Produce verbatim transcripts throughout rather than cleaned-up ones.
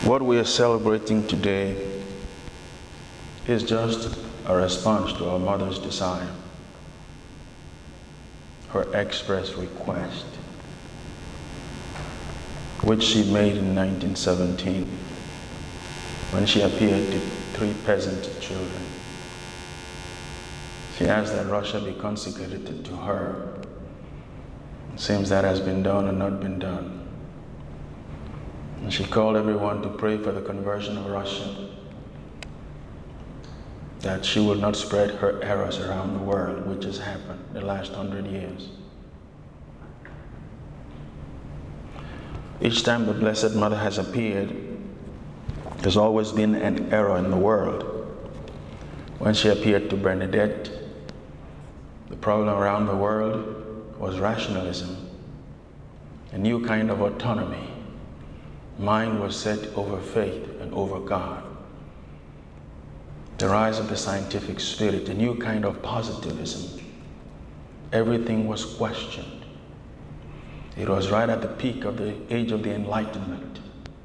What we are celebrating today is just a response to our mother's desire, her express request, which she made in nineteen seventeen when she appeared to three peasant children. She asked that Russia be consecrated to her. It seems that has been done or not been done. And she called everyone to pray for the conversion of Russia, that she will not spread her errors around the world, which has happened the last hundred years. Each time the Blessed Mother has appeared, there's always been an error in the world. When she appeared to Bernadette, the problem around the world was rationalism, a new kind of autonomy. Mind was set over faith and over God. The rise of the scientific spirit, a new kind of positivism. Everything was questioned. It was right at the peak of the age of the Enlightenment.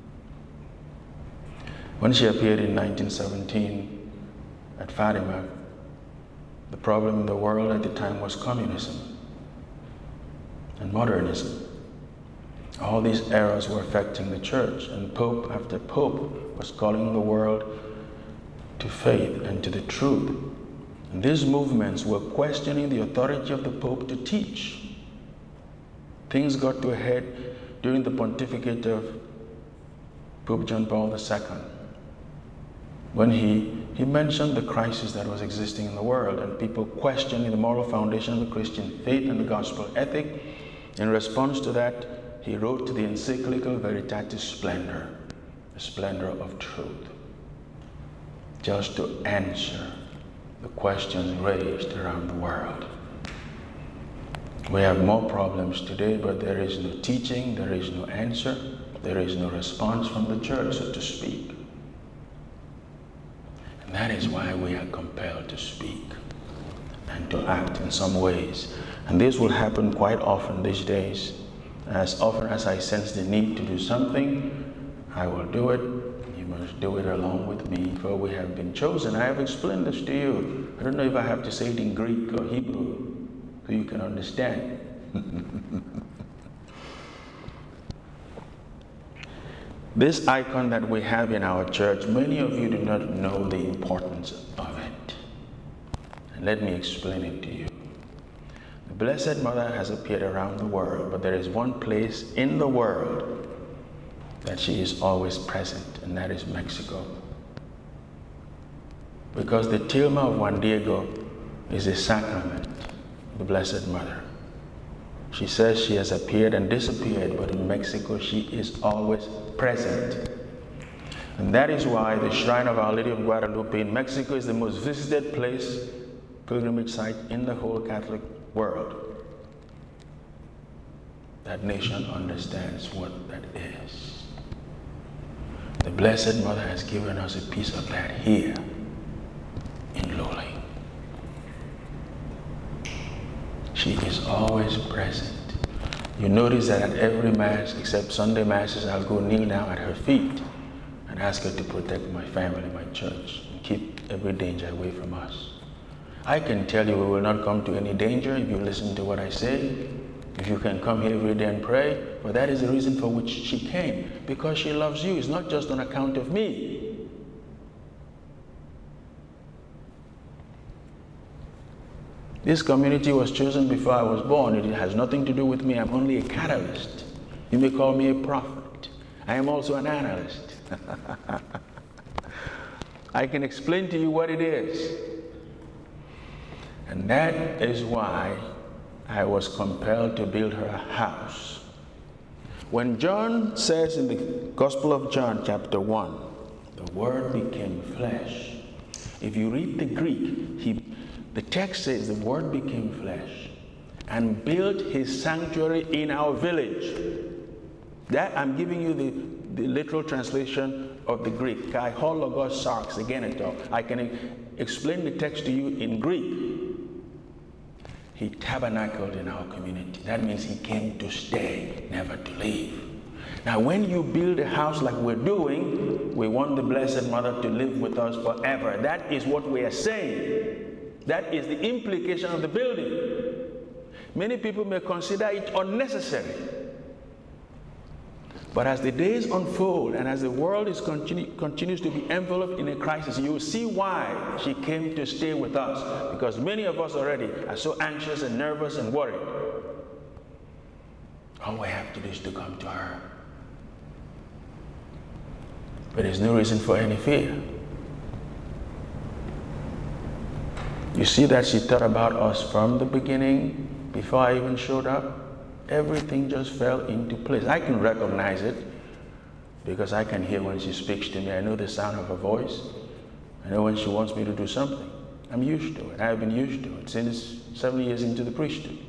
When she appeared in nineteen seventeen at Fatima, the problem in the world at the time was communism and modernism. All these errors were affecting the church, and Pope after Pope was calling the world to faith and to the truth. And these movements were questioning the authority of the Pope to teach. Things got to a head during the pontificate of Pope John Paul the Second, when he, he mentioned the crisis that was existing in the world and people questioning the moral foundation of the Christian faith and the gospel ethic. In response to that, he wrote the encyclical Veritatis Splendor, the splendor of truth, just to answer the questions raised around the world. We have more problems today, but there is no teaching, there is no answer, there is no response from the church, so to speak. And that is why we are compelled to speak and to act in some ways. And this will happen quite often these days. As often as I sense the need to do something, I will do it. You must do it along with me, for we have been chosen. I have explained this to you. I don't know if I have to say it in Greek or Hebrew, so you can understand. This icon that we have in our church, many of you do not know the importance of it. And let me explain it to you. The Blessed Mother has appeared around the world, but there is one place in the world that she is always present, and that is Mexico. Because the Tilma of Juan Diego is a sacrament of the Blessed Mother. She says she has appeared and disappeared, but in Mexico she is always present. And that is why the Shrine of Our Lady of Guadalupe in Mexico is the most visited place, pilgrimage site in the whole Catholic world. That nation understands what that is. The Blessed Mother has given us a piece of that here in Lowly. She is always present. You notice that at every Mass, except Sunday Masses, I'll go kneel down at her feet and ask her to protect my family, my church, and keep every danger away from us. I can tell you we will not come to any danger if you listen to what I say, if you can come here every day and pray, but that is the reason for which she came, because she loves you. It's not just on account of me. This community was chosen before I was born. It has nothing to do with me. I'm only a catalyst. You may call me a prophet. I am also an analyst. I can explain to you what it is. And that is why I was compelled to build her a house. When John says in the Gospel of John, chapter one, the Word became flesh. If you read the Greek, he, the text says the Word became flesh and built his sanctuary in our village. That I'm giving you the, the literal translation of the Greek. Kai ho logos sarx ageneto. I can explain the text to you in Greek. He tabernacled in our community. That means he came to stay, never to leave. Now, when you build a house like we're doing, we want the Blessed Mother to live with us forever. That is what we are saying. That is the implication of the building. Many people may consider it unnecessary. But as the days unfold and as the world is continu- continues to be enveloped in a crisis, you will see why she came to stay with us. Because many of us already are so anxious and nervous and worried. All we have to do is to come to her. But there's no reason for any fear. You see that she thought about us from the beginning, before I even showed up. Everything just fell into place. I can recognize it because I can hear when she speaks to me. I know the sound of her voice. I know when she wants me to do something. I'm used to it. I've been used to it since seven years into the priesthood.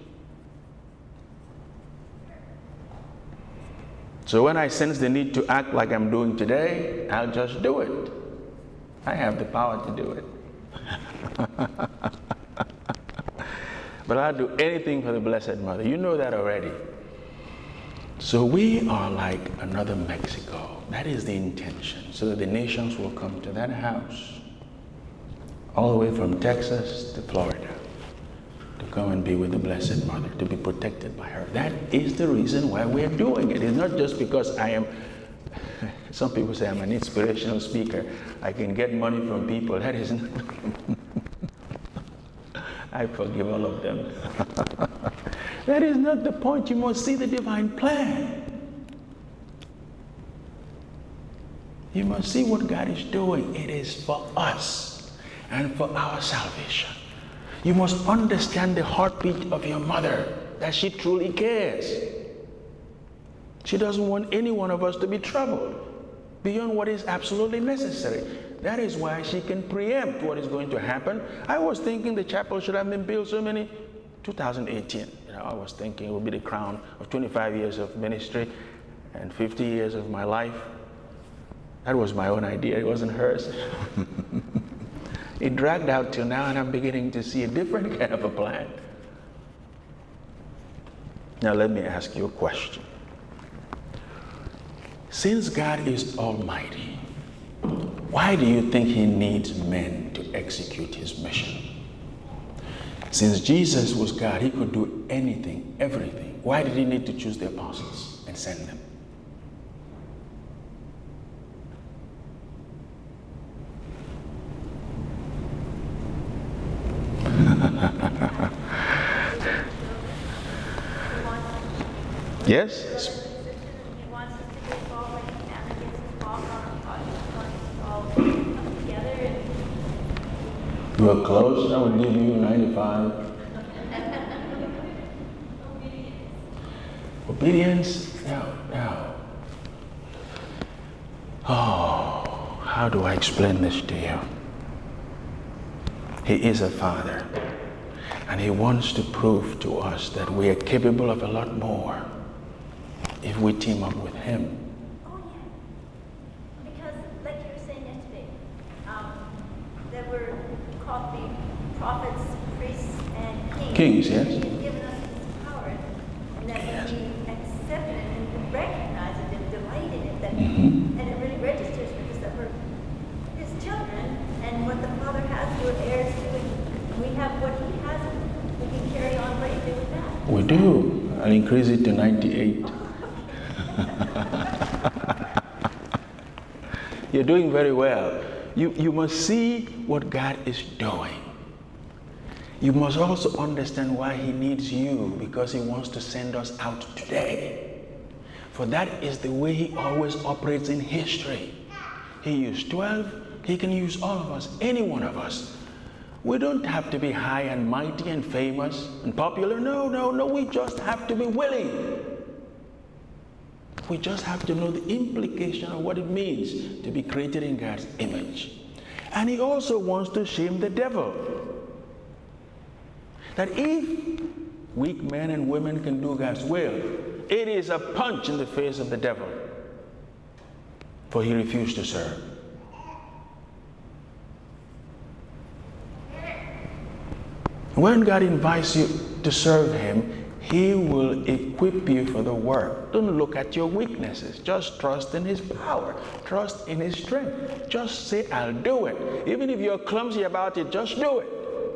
So when I sense the need to act like I'm doing today, I'll just do it. I have the power to do it. But I'll do anything for the Blessed Mother. You know that already. So we are like another Mexico. That is the intention. So that the nations will come to that house, all the way from Texas to Florida, to come and be with the Blessed Mother, to be protected by her. That is the reason why we're doing it. It's not just because I am, some people say I'm an inspirational speaker. I can get money from people. That is not. I forgive all of them. That is not the point. You must see the divine plan. You must see what God is doing. It is for us and for our salvation. You must understand the heartbeat of your mother, that she truly cares. She doesn't want any one of us to be troubled beyond what is absolutely necessary. That is why she can preempt what is going to happen. I was thinking the chapel should have been built so many, two thousand eighteen. You know, I was thinking it would be the crown of twenty-five years of ministry and fifty years of my life. That was my own idea. It wasn't hers. It dragged out till now, and I'm beginning to see a different kind of a plan. Now let me ask you a question. Since God is almighty, why do you think he needs men to execute his mission? Since Jesus was God, he could do anything, everything. Why did he need to choose the apostles and send them? Yes? You are close, I will give you ninety-five. Obedience? No, no. Oh, how do I explain this to you? He is a father, and he wants to prove to us that we are capable of a lot more if we team up with him. Oh, yeah. Because, like you were saying yesterday, um, there were called the prophets, priests, and kings. Kings, yes. He has given us this power, and that Yes. we accept it and recognize it and delight in it, that, Mhm. and it really registers with us that we're his children, and what the Father has, we're heirs to, and we have what he has, we can carry on bravely with that. We do. I'll increase it to ninety-eight. You're doing very well. You, you must see what God is doing. You must also understand why he needs you, because he wants to send us out today. For that is the way he always operates in history. He used twelve, he can use all of us, any one of us. We don't have to be high and mighty and famous and popular. No, no, no, we just have to be willing. We just have to know the implication of what it means to be created in God's image. And he also wants to shame the devil. That if weak men and women can do God's will, it is a punch in the face of the devil. For he refused to serve. When God invites you to serve him, He will equip you for the work. Don't look at your weaknesses. Just trust in his power. Trust in his strength. Just say, I'll do it. Even if you're clumsy about it, just do it.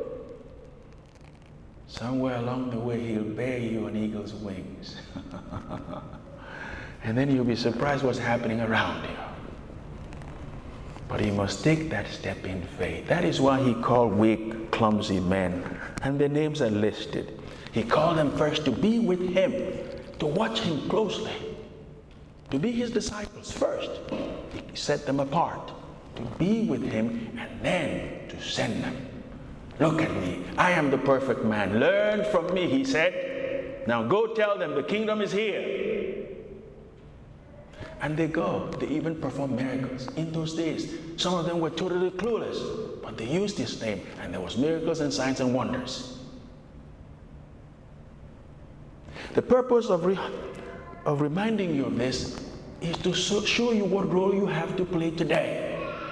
Somewhere along the way, he'll bear you on eagle's wings. And then you'll be surprised what's happening around you. But you must take that step in faith. That is why he called weak, clumsy men. And their names are listed. He called them first to be with him, to watch him closely, to be his disciples first. He set them apart to be with him and then to send them. Look at me. I am the perfect man. Learn from me, he said. Now go tell them the kingdom is here. And they go. They even perform miracles. In those days, some of them were totally clueless, but they used his name, and there was miracles and signs and wonders. The purpose of, re- of reminding you of this is to so- show you what role you have to play today.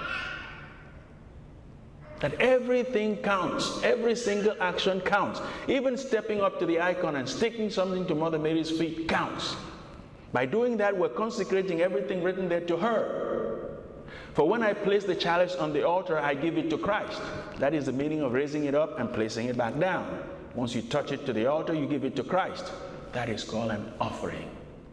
That everything counts. Every single action counts. Even stepping up to the icon and sticking something to Mother Mary's feet counts. By doing that, we're consecrating everything written there to her. For when I place the chalice on the altar, I give it to Christ. That is the meaning of raising it up and placing it back down. Once you touch it to the altar, you give it to Christ. That is called an offering.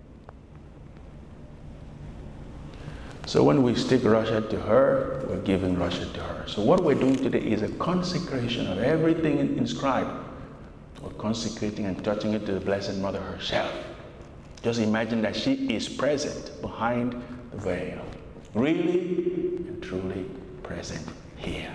So when we stick Russia to her, we're giving Russia to her. So what we're doing today is a consecration of everything inscribed. We're consecrating and touching it to the Blessed Mother herself. Just imagine that she is present behind the veil. Really and truly present here.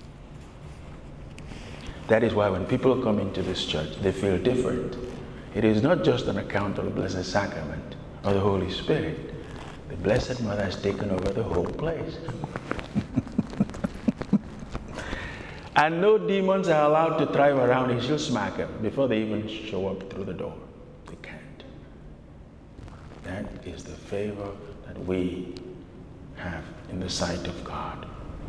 That is why when people come into this church, they feel different. It is not just an account of the Blessed Sacrament or the Holy Spirit. The Blessed Mother has taken over the whole place. And no demons are allowed to thrive around it. She'll smack them before they even show up through the door. They can't. That is the favor that we have in the sight of God.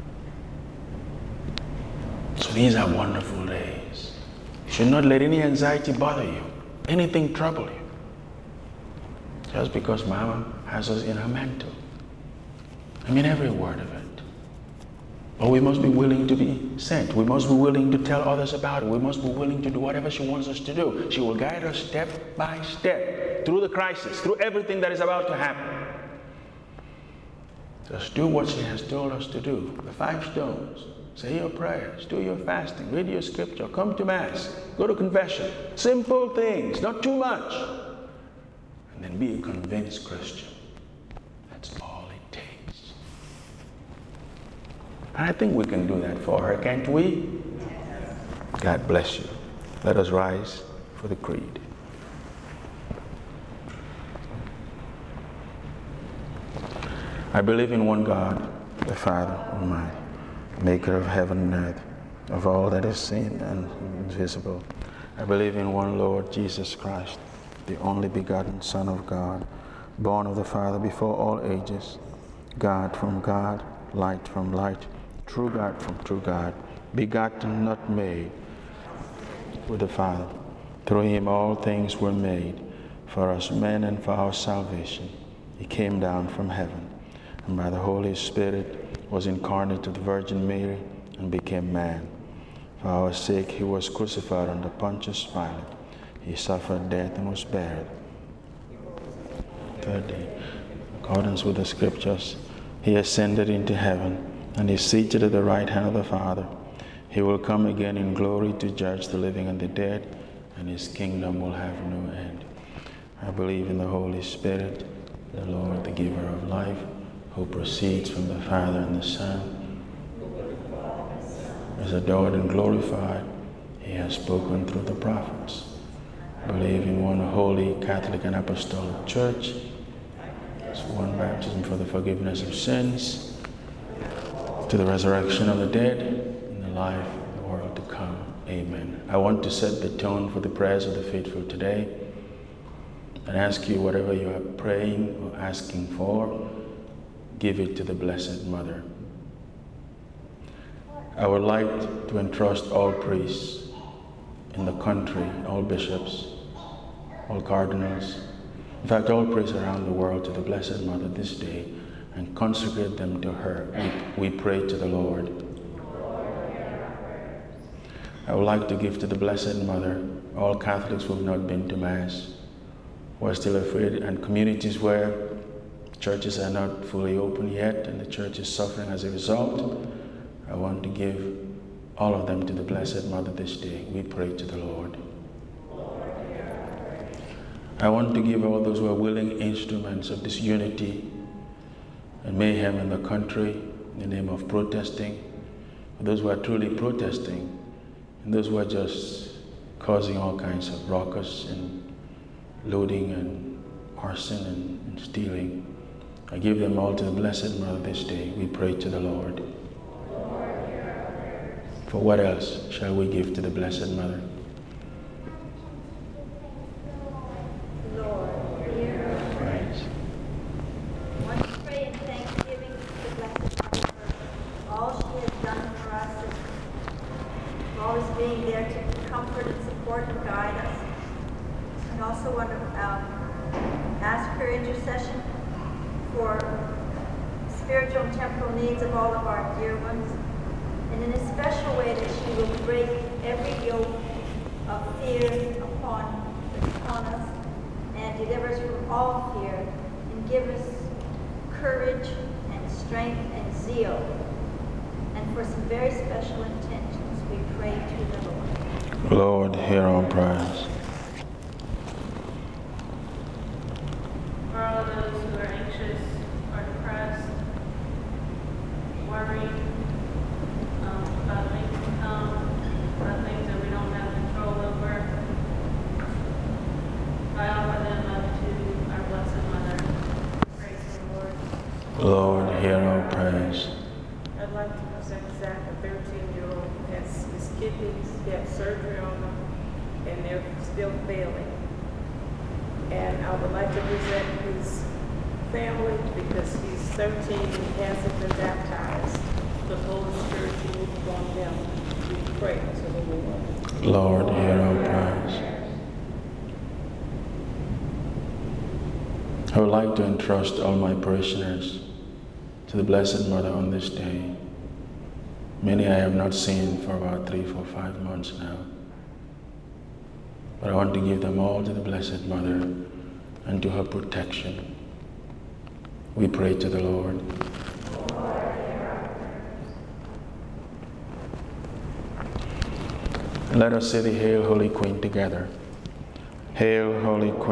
So these are wonderful days. You should not let any anxiety bother you, anything trouble you. Just because Mama has us in her mantle. I mean every word of it. But we must be willing to be sent. We must be willing to tell others about it. We must be willing to do whatever she wants us to do. She will guide us step by step through the crisis, through everything that is about to happen. Just do what she has told us to do. The five stones. Say your prayers. Do your fasting. Read your scripture. Come to Mass. Go to confession. Simple things. Not too much. And then be a convinced Christian. That's all it takes. And I think we can do that for her, can't we? God bless you. Let us rise for the creed. I believe in one God, the Father Almighty, maker of heaven and earth, of all that is seen and invisible. I believe in one Lord Jesus Christ, the only begotten Son of God, born of the Father before all ages, God from God, light from light, true God from true God, begotten, not made, with the Father. Through him all things were made, for us men and for our salvation. He came down from heaven, and by the Holy Spirit was incarnate of the Virgin Mary and became man. For our sake he was crucified under Pontius Pilate. He suffered death and was buried. Third day, in accordance with the scriptures, he ascended into heaven and is seated at the right hand of the Father. He will come again in glory to judge the living and the dead, and his kingdom will have no end. I believe in the Holy Spirit, the Lord, the giver of life, who proceeds from the Father and the Son, is adored and glorified. He has spoken through the prophets. I believe in one holy Catholic and Apostolic Church. There's one baptism for the forgiveness of sins, to the resurrection of the dead, and the life of the world to come. Amen. I want to set the tone for the prayers of the faithful today and ask you, whatever you are praying or asking for, give it to the Blessed Mother. I would like to entrust all priests in the country, all bishops, all cardinals, in fact, all priests around the world to the Blessed Mother this day and consecrate them to her. We, we pray to the Lord. I would like to give to the Blessed Mother all Catholics who have not been to Mass, who are still afraid, and communities where churches are not fully open yet and the church is suffering as a result. I want to give all of them to the Blessed Mother this day. We pray to the Lord. I want to give all those who are willing instruments of this unity and mayhem in the country in the name of protesting, those who are truly protesting, and those who are just causing all kinds of ruckus and looting and arson and, and stealing. I give them all to the Blessed Mother this day. We pray to the Lord. For what else shall we give to the Blessed Mother? Lord, hear our prayers. I want to pray in thanksgiving to the Blessed Mother for all she has done for us, and for always being there to comfort and support and guide us. And also want to um, ask her intercession for spiritual and temporal needs of all of our dear ones, and in a special way that she will break every yoke of fear upon, upon us and deliver us from all fear and give us courage and strength and zeal. And for some very special intentions, we pray to the Lord. Lord, hear our prayers. For all those who are anxious or depressed, worried um, about things to come, about things that we don't have control over, I offer them up to our Blessed Mother. Praise the Lord. Lord, hear our prayers. I'd like to present Zach, a thirteen-year-old who has his kidneys, he had surgery on them, and they're still failing. And I would like to present his family because he's thirteen and he hasn't been baptized. The Holy Spirit will move on them. We pray to the Lord. Lord, hear our prayers. I would like to entrust all my parishioners to the Blessed Mother on this day. Many I have not seen for about three, four, five months now. But I want to give them all to the Blessed Mother and to her protection. We pray to the Lord. Let us say the Hail, Holy Queen together. Hail, Holy Queen.